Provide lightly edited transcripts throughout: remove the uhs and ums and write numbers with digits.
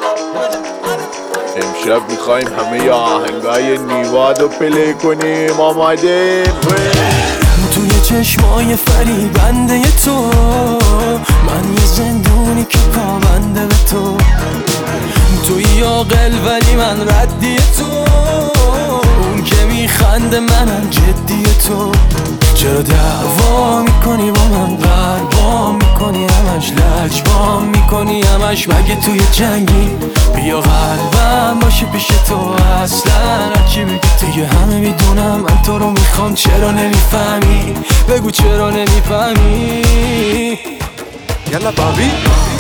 امشب میخوایم همه آهنگای نیوادو پلی کنیم. آمادیم؟ توی چشمای فریبنده تو من یه زندونی که پابنده به تو. توی عاقل ولی من ردی تو، اون که میخنده منم جدی تو. چرا دعوا میکنی با من، قربان میکنی همش، لجبان میکنی همش، مگه توی جنگی؟ بیا قلبم باشه پیش تو، اصلا هرچی بگی دیگه همه میدونم من تو رو میخوام. چرا نمیفهمی؟ بگو چرا نمیفهمی؟ یلا بابی.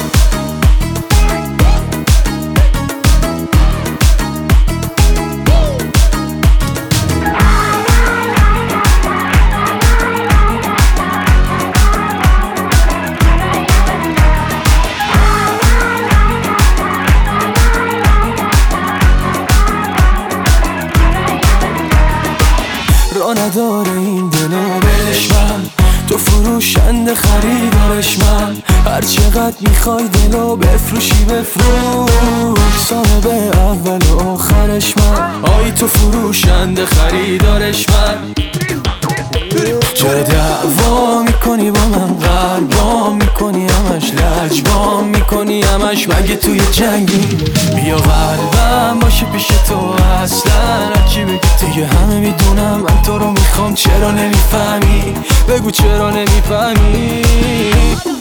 را نداره این دلو بهش، من تو فروشنده خریدارش، من هر چقدر میخوای دلو بفروشی بفروش، صاحب اول و آخرش من. آی تو فروشنده خریدارش من. چرا دعوا میکنی با من، قربان میکنی همش، لجبان میکنی همش، مگه توی جنگی؟ بیا قلبم باشه پیش تو، اصلا هرچی بگی دیگه همه میدونم من تو رو میخوام. چرا نمیفهمی؟ بگو چرا نمیفهمی؟